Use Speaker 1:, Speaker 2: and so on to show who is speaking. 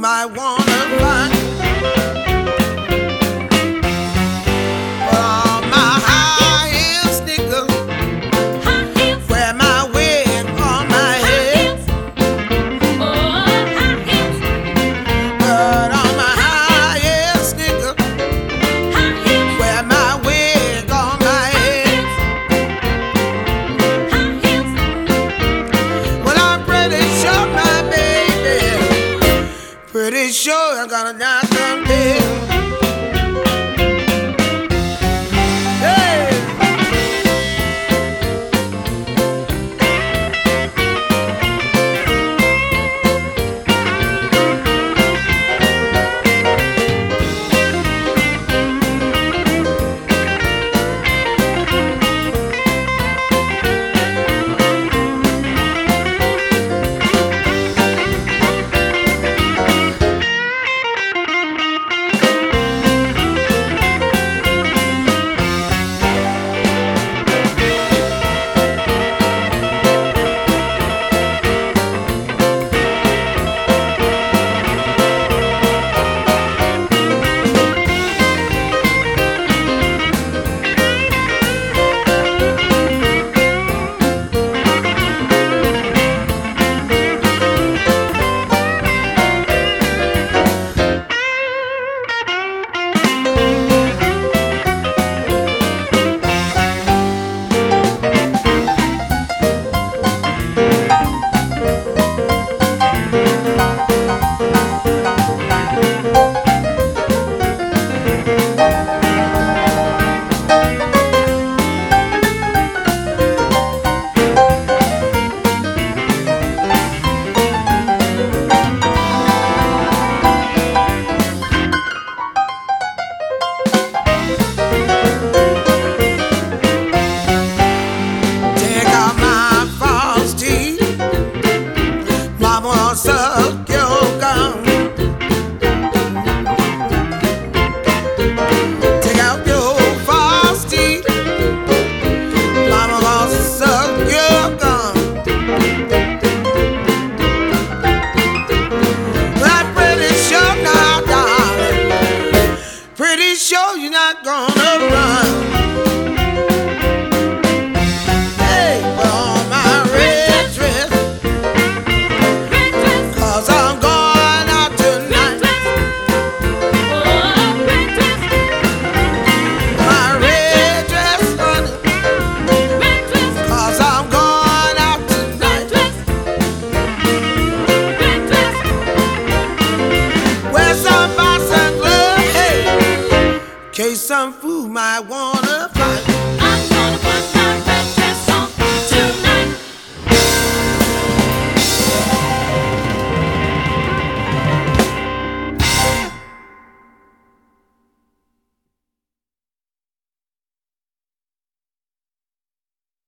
Speaker 1: might wanna find. Put on my high heel sneakers, wear my wig on my head. Put on my high heel sneakers, wear my wig on my head. Well, I'm pretty sure, my baby, pretty sure I'm gonna die someday. Hey! Take out my false teeth, mama will suck your gum. Take out your false teeth, mama will suck your gum. But I'm pretty sure now, darling, pretty sure you're not gonna run. Hey, put on my red dress, 'cause I'm going out tonight. My red dress, honey, 'cause I'm going out tonight. Wear some boxing gloves, hey, in case some fool might wanna fight.